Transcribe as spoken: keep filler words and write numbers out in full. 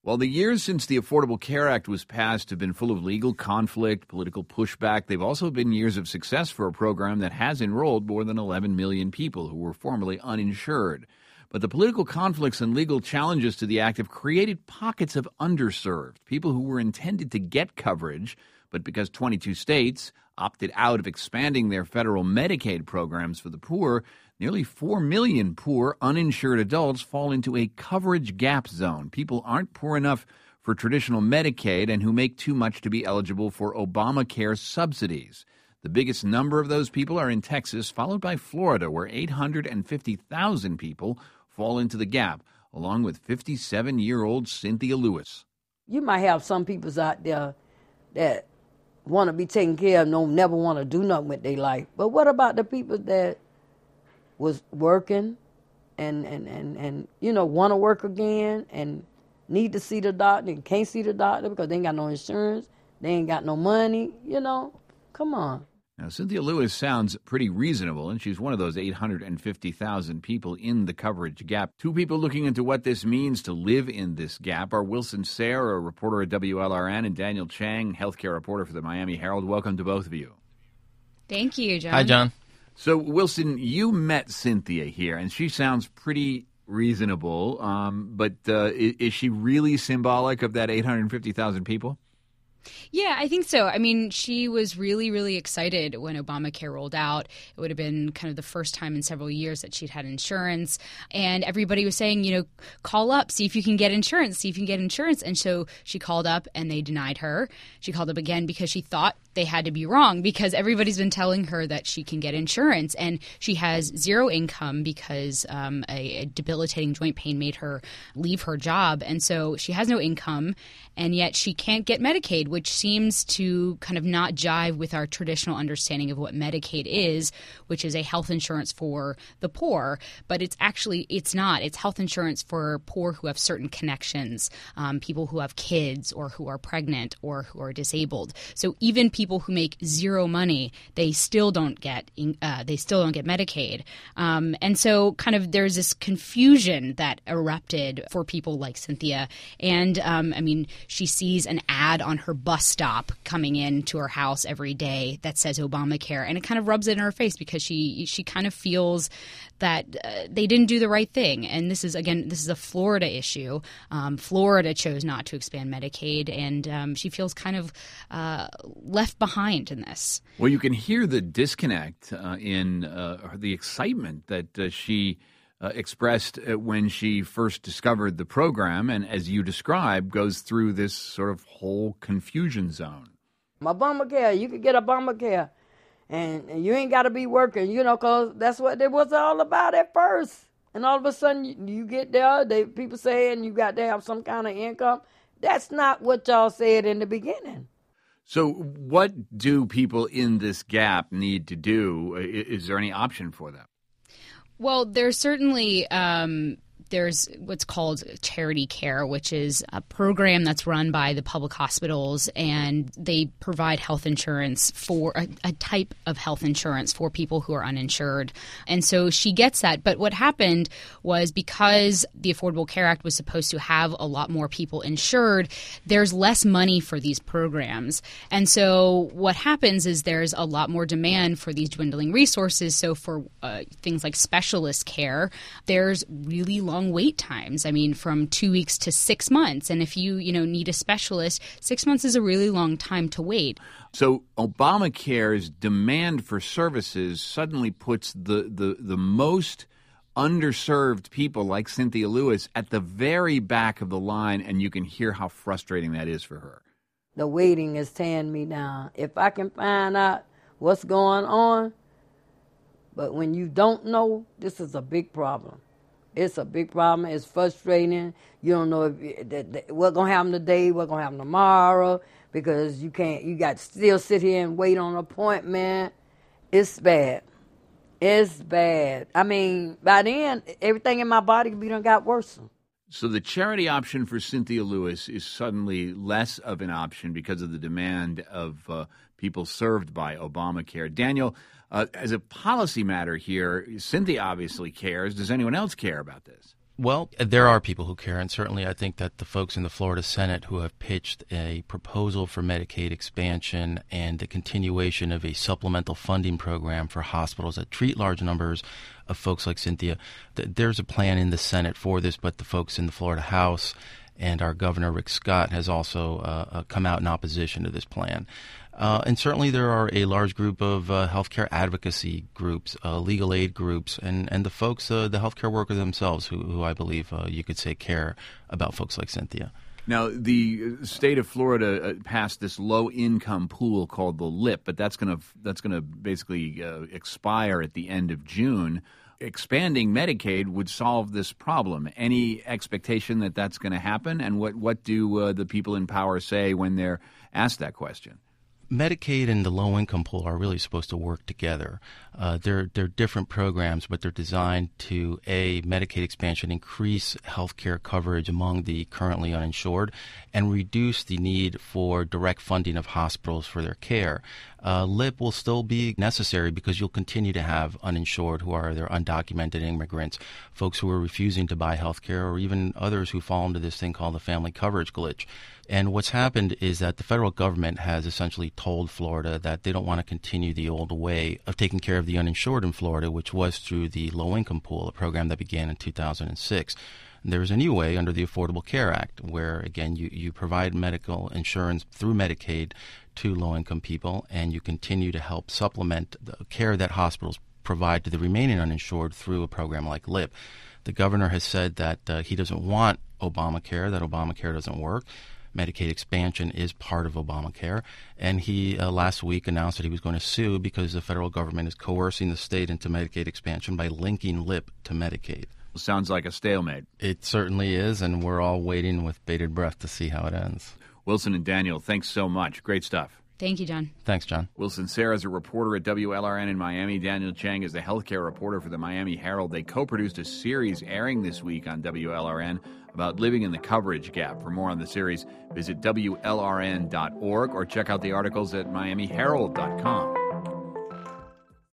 Well, the years since the Affordable Care Act was passed have been full of legal conflict, political pushback. They've also been years of success for a program that has enrolled more than eleven million people who were formerly uninsured. But the political conflicts and legal challenges to the act have created pockets of underserved, people who were intended to get coverage, but because twenty-two states opted out of expanding their federal Medicaid programs for the poor, nearly four million poor, uninsured adults fall into a coverage gap zone. People aren't poor enough for traditional Medicaid and who make too much to be eligible for Obamacare subsidies. The biggest number of those people are in Texas, followed by Florida, where eight hundred fifty thousand people fall into the gap, along with fifty-seven-year-old Cynthia Lewis. You might have some people out there that want to be taken care of, don't never want to do nothing with their life. But what about the people that was working and, and, and, and you know, want to work again and need to see the doctor and can't see the doctor because they ain't got no insurance, they ain't got no money, you know? Come on. Now, Cynthia Lewis sounds pretty reasonable, and she's one of those eight hundred fifty thousand people in the coverage gap. Two people looking into what this means to live in this gap are Wilson Sayre, a reporter at W L R N, and Daniel Chang, healthcare reporter for the Miami Herald. Welcome to both of you. Thank you, John. Hi, John. So, Wilson, you met Cynthia here, and she sounds pretty reasonable, um, but uh, is, is she really symbolic of that eight hundred fifty thousand people? Yeah, I think so. I mean, she was really, really excited when Obamacare rolled out. It would have been kind of the first time in several years that she'd had insurance. And everybody was saying, you know, call up, see if you can get insurance, see if you can get insurance. And so she called up and they denied her. She called up again because she thought they had to be wrong because everybody's been telling her that she can get insurance. And she has zero income because um, a, a debilitating joint pain made her leave her job. And so she has no income, and yet she can't get Medicaid, which seems to kind of not jive with our traditional understanding of what Medicaid is, which is a health insurance for the poor. But it's actually, it's not. It's health insurance for poor who have certain connections, um, people who have kids or who are pregnant or who are disabled. So even people who make zero money, they still don't get uh, they still don't get Medicaid. Um, and so kind of there's this confusion that erupted for people like Cynthia. And um, I mean, she sees an ad on her bus stop coming in to her house every day that says Obamacare, and it kind of rubs it in her face because she she kind of feels that uh, they didn't do the right thing. And this is, again, this is a Florida issue. Um, Florida chose not to expand Medicaid, and um, she feels kind of uh, left behind in this. Well, you can hear the disconnect uh, in uh, the excitement that uh, she uh, expressed uh, when she first discovered the program, and as you described, goes through this sort of whole confusion zone. Obamacare, you could get Obamacare. And you ain't got to be working, you know, because that's what it was all about at first. And all of a sudden, you, you get there, they, people saying you got to have some kind of income. That's not what y'all said in the beginning. So what do people in this gap need to do? Is there any option for them? Well, there's certainly um, there's what's called charity care, which is a program that's run by the public hospitals, and they provide health insurance for a, a type of health insurance for people who are uninsured. And so she gets that. But what happened was because the Affordable Care Act was supposed to have a lot more people insured, there's less money for these programs. And so what happens is there's a lot more demand for these dwindling resources. So for uh, things like specialist care, there's really long wait times. I mean, from two weeks to six months. And if you, you know, need a specialist, six months is a really long time to wait. So Obamacare's demand for services suddenly puts the, the, the most underserved people like Cynthia Lewis at the very back of the line, and you can hear how frustrating that is for her. The waiting is tearing me down. If I can find out what's going on, but when you don't know, this is a big problem. It's a big problem. It's frustrating. You don't know if that, that, what's going to happen today, what's going to happen tomorrow, because you can't, you got to still sit here and wait on an appointment. It's bad. It's bad. I mean, by then, everything in my body done got worse. So the charity option for Cynthia Lewis is suddenly less of an option because of the demand of uh, people served by Obamacare. Daniel, uh, as a policy matter here, Cynthia obviously cares. Does anyone else care about this? Well, there are people who care, and certainly I think that the folks in the Florida Senate who have pitched a proposal for Medicaid expansion and the continuation of a supplemental funding program for hospitals that treat large numbers of folks like Cynthia, th- there's a plan in the Senate for this, but the folks in the Florida House and our Governor Rick Scott has also uh, uh, come out in opposition to this plan. Uh, and certainly there are a large group of uh, healthcare advocacy groups, uh, legal aid groups, and, and the folks, uh, the healthcare workers themselves, who, who I believe uh, you could say care about folks like Cynthia. Now, the state of Florida passed this low-income pool called the LIP, but that's going to that's going to basically uh, expire at the end of June. Expanding Medicaid would solve this problem. Any expectation that that's going to happen? And what, what do uh, the people in power say when they're asked that question? Medicaid and the low-income pool are really supposed to work together. Uh, they're they're different programs, but they're designed to, A, Medicaid expansion, increase health care coverage among the currently uninsured, and reduce the need for direct funding of hospitals for their care. Uh, LIP will still be necessary because you'll continue to have uninsured who are either undocumented immigrants, folks who are refusing to buy health care, or even others who fall into this thing called the family coverage glitch. And what's happened is that the federal government has essentially told Florida that they don't want to continue the old way of taking care of the uninsured in Florida, which was through the low-income pool, a program that began in two thousand six. There's a new way under the Affordable Care Act where, again, you, you provide medical insurance through Medicaid to low-income people, and you continue to help supplement the care that hospitals provide to the remaining uninsured through a program like LIP. The governor has said that uh, he doesn't want Obamacare, that Obamacare doesn't work. Medicaid expansion is part of Obamacare, and he uh, last week announced that he was going to sue because the federal government is coercing the state into Medicaid expansion by linking LIP to Medicaid. Sounds like a stalemate. It certainly is, and we're all waiting with bated breath to see how it ends. Wilson and Daniel, thanks so much. Great stuff. Thank you, John. Thanks, John. Wilson Serra is a reporter at W L R N in Miami. Daniel Chang is the healthcare reporter for the Miami Herald. They co-produced a series airing this week on W L R N about living in the coverage gap. For more on the series, visit W L R N dot org or check out the articles at Miami Herald dot com.